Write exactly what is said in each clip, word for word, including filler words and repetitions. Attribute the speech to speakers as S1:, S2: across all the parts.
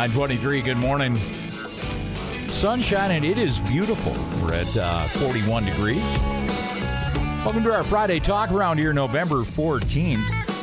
S1: nine twenty-three, good morning. Sunshine, and it is beautiful. We're at uh, forty-one degrees. Welcome to our Friday talk around here, November fourteenth.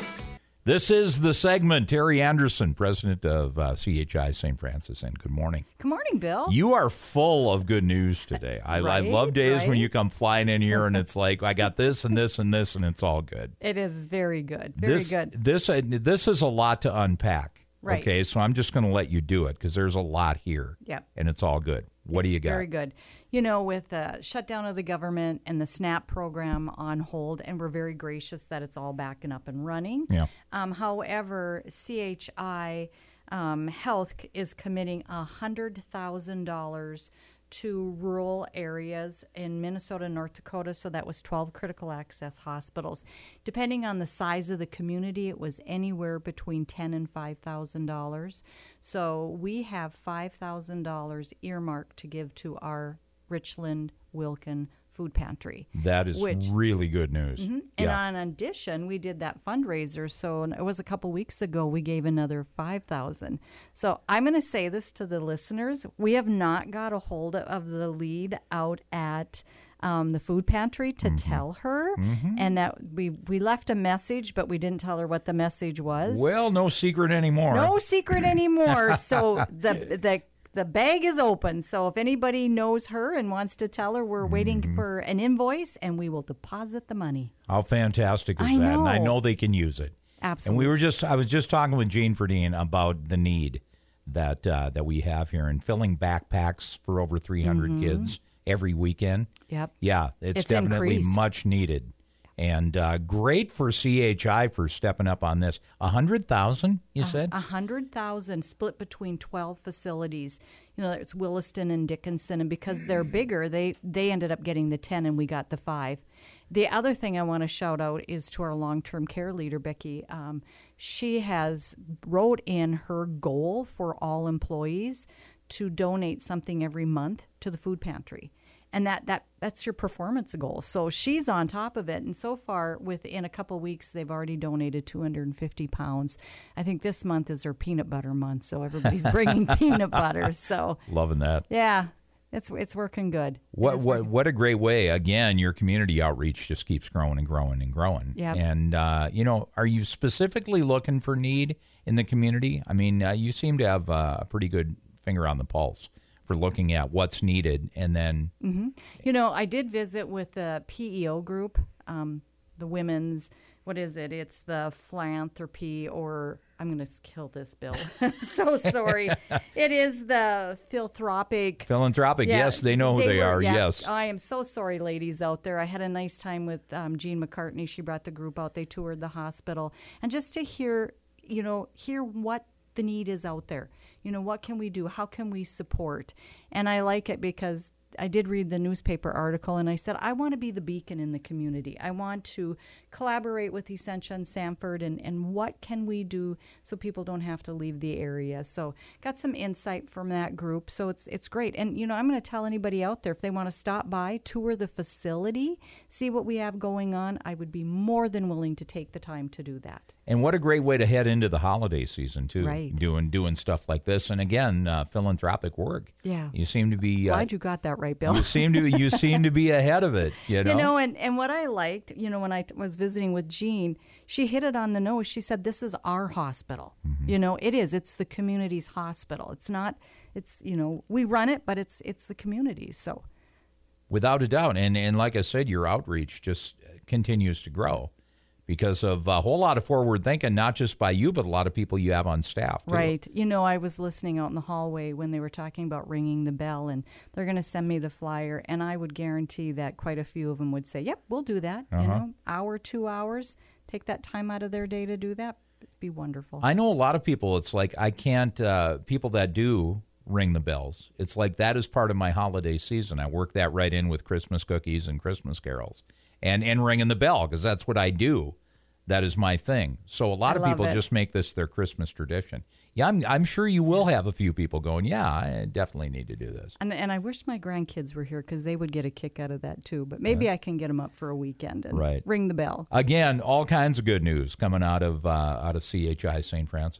S1: This is the segment. Terry Anderson, president of uh, C H I Saint Francis, and good morning.
S2: Good morning, Bill.
S1: You are full of good news today. I,
S2: right,
S1: I love days
S2: right.
S1: when you come flying in here and it's like, I got this and this and this, and it's all good.
S2: It is very good. Very
S1: this,
S2: good.
S1: This, uh, this is a lot to unpack.
S2: Right.
S1: Okay, so I'm just going to let you do it because there's a lot here.
S2: Yep.
S1: And it's all good. What
S2: it's
S1: do you got?
S2: Very good. You know, with the shutdown of the government and the SNAP program on hold, and we're very gracious that it's all back and up and running.
S1: Yeah.
S2: Um, however, C H I um, Health is committing one hundred thousand dollars to rural areas in Minnesota and North Dakota. So that was twelve critical access hospitals. Depending on the size of the community, it was anywhere between ten thousand dollars and five thousand dollars. So we have five thousand dollars earmarked to give to our Richland Wilkin Food Pantry.
S1: That is
S2: which,
S1: really good news.
S2: Mm-hmm.
S1: Yeah.
S2: And on addition, we did that fundraiser. So it was a couple weeks ago, we gave another five thousand dollars. So I'm going to say this to the listeners. We have not got a hold of the lead out at um, the food pantry to mm-hmm. tell her. Mm-hmm. And that we, we left a message, but we didn't tell her what the message was.
S1: Well, no secret anymore.
S2: No secret anymore. So the the The bag is open, so if anybody knows her and wants to tell her, we're waiting mm-hmm. for an invoice, and we will deposit the money.
S1: How fantastic is
S2: I
S1: that?
S2: know.
S1: And I know they can use it.
S2: Absolutely.
S1: And we were just, I was just talking with Gene Ferdine about the need that uh, that we have here in filling backpacks for over three hundred mm-hmm. kids every weekend.
S2: Yep.
S1: Yeah, it's,
S2: it's
S1: definitely
S2: increased.
S1: much needed. And uh, great for C H I for stepping up on this. one hundred thousand, you said?
S2: one hundred thousand split between twelve facilities. You know, it's Williston and Dickinson, and because they're bigger, they, they ended up getting the ten, and we got the five. The other thing I want to shout out is to our long-term care leader, Becky. Um, she has wrote in her goal for all employees to donate something every month to the food pantry. And that, that that's your performance goal. So she's on top of it. And so far, within a couple weeks, they've already donated two hundred fifty pounds. I think this month is their peanut butter month, so everybody's bringing peanut butter. So
S1: loving that.
S2: Yeah, it's it's working good.
S1: What what
S2: working.
S1: what a great way. Again, your community outreach just keeps growing and growing and growing.
S2: Yep.
S1: And, uh, you know, are you specifically looking for need in the community? I mean, uh, you seem to have uh, a pretty good finger on the pulse for looking at what's needed, and then...
S2: Mm-hmm. You know, I did visit with the P E O group, um, the women's, what is it? It's the philanthropy, or I'm going to kill this, Bill. So sorry. It is the philanthropic...
S1: Philanthropic, yeah, yes, they know who they, they were, are,
S2: yeah.
S1: yes.
S2: I am so sorry, ladies out there. I had a nice time with um, Jean McCartney. She brought the group out. They toured the hospital. And just to hear, you know, hear what the need is out there. You know, what can we do? How can we support? And I like it because I did read the newspaper article, and I said, I want to be the beacon in the community. I want to collaborate with Essentia and Sanford, and, and what can we do so people don't have to leave the area? So got some insight from that group. So it's it's great. And, you know, I'm going to tell anybody out there, if they want to stop by, tour the facility, see what we have going on, I would be more than willing to take the time to do that.
S1: And what a great way to head into the holiday season, too.
S2: Right.
S1: Doing doing stuff like this. And again, uh, philanthropic work.
S2: Yeah.
S1: You seem to be...
S2: Glad
S1: uh,
S2: you got that right, Bill.
S1: You seem to you seem to be ahead of it, you know?
S2: You know, and, and what I liked, you know, when I t- was visiting with Jean, she hit it on the nose. She said, this is our hospital. Mm-hmm. You know, it is. It's the community's hospital. It's not, it's, you know, we run it, but it's it's the community's, so...
S1: Without a doubt. And, and like I said, your outreach just continues to grow because of a whole lot of forward thinking, not just by you, but a lot of people you have on staff, too.
S2: Right. You know, I was listening out in the hallway when they were talking about ringing the bell, and they're going to send me the flyer, and I would guarantee that quite a few of them would say, yep, we'll do that. Uh-huh. You know, hour, two hours, take that time out of their day to do that. It'd be wonderful.
S1: I know a lot of people, it's like I can't, uh, people that do ring the bells, it's like that is part of my holiday season. I work that right in with Christmas cookies and Christmas carols. And and ringing the bell, because that's what I do. That is my thing. So a lot
S2: I
S1: of people
S2: it.
S1: just make this their Christmas tradition. Yeah, I'm I'm sure you will have a few people going, yeah, I definitely need to do this.
S2: And and I wish my grandkids were here because they would get a kick out of that too. But maybe
S1: yeah.
S2: I can get them up for a weekend and
S1: right.
S2: ring the bell.
S1: Again, all kinds of good news coming out of uh, out of C H I Saint Francis.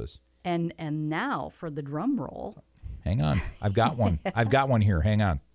S2: And and now for the drum roll.
S1: Hang on. I've got one. I've got one here. Hang on.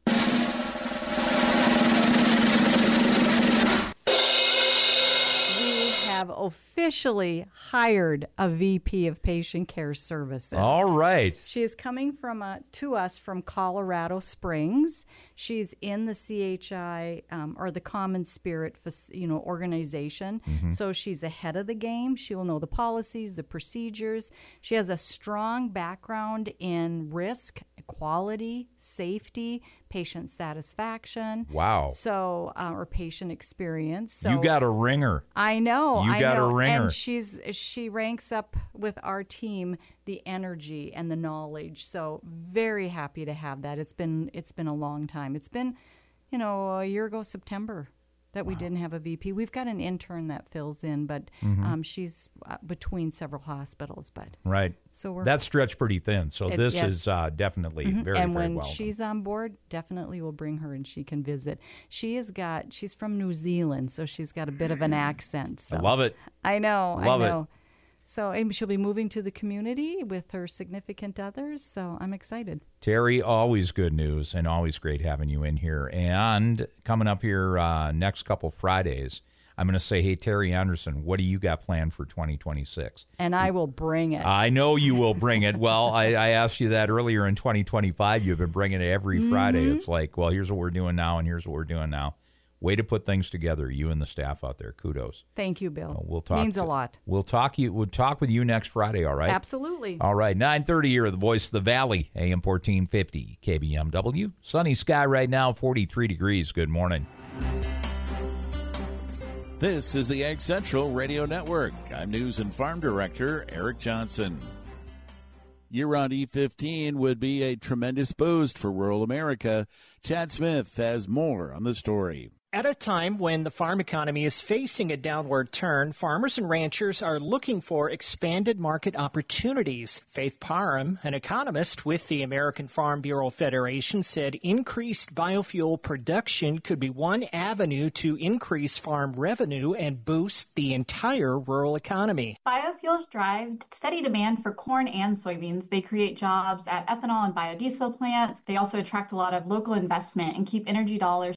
S2: Have officially hired a V P of Patient Care Services.
S1: All right.
S2: She is coming from uh, to us from Colorado Springs. She's in the C H I um, or the Common Spirit, you know, organization. Mm-hmm. So she's ahead of the game. She will know the policies, the procedures. She has a strong background in risk, quality, safety, patient satisfaction.
S1: Wow.
S2: So, uh, or patient experience. So
S1: you got a ringer.
S2: I know.
S1: You
S2: I
S1: got
S2: know.
S1: a ringer.
S2: And she's she ranks up with our team the energy and the knowledge. So very happy to have that. It's been it's been a long time. It's been, you know, a year ago September that we wow. didn't have a V P. We've got an intern that fills in, but mm-hmm. um, she's uh, between several hospitals. But
S1: right,
S2: so we're
S1: that's stretched pretty thin. So
S2: it,
S1: this
S2: yes.
S1: is uh, definitely
S2: mm-hmm.
S1: very
S2: and
S1: very
S2: when
S1: welcome.
S2: She's on board, definitely we'll bring her and she can visit. She has got she's from New Zealand, so she's got a bit of an accent. So.
S1: I love it.
S2: I know.
S1: Love
S2: I know.
S1: it.
S2: So and she'll be moving to the community with her significant others, so I'm excited.
S1: Terry, always good news and always great having you in here. And coming up here uh, next couple Fridays, I'm going to say, hey, Terry Anderson, what do you got planned for twenty twenty-six?
S2: And I will bring it.
S1: I know you will bring it. Well, I, I asked you that earlier in twenty twenty-five. You've been bringing it every mm-hmm. Friday. It's like, well, here's what we're doing now, and here's what we're doing now. Way to put things together, you and the staff out there. Kudos.
S2: Thank you, Bill.
S1: Uh, we'll talk.
S2: Means
S1: to,
S2: a lot.
S1: We'll talk you. We'll talk with you next Friday. All right.
S2: Absolutely.
S1: All right. nine thirty here, the Voice of the Valley, A M fourteen fifty, K B M W. Sunny sky right now, forty-three degrees. Good morning.
S3: This is the Ag Central Radio Network. I'm News and Farm Director Eric Johnson. Year-round E fifteen would be a tremendous boost for rural America. Chad Smith has more on the story.
S4: At a time when the farm economy is facing a downward turn, farmers and ranchers are looking for expanded market opportunities. Faith Parham, an economist with the American Farm Bureau Federation, said increased biofuel production could be one avenue to increase farm revenue and boost the entire rural economy.
S5: Biofuels drive steady demand for corn and soybeans. They create jobs at ethanol and biodiesel plants. They also attract a lot of local investment and keep energy dollars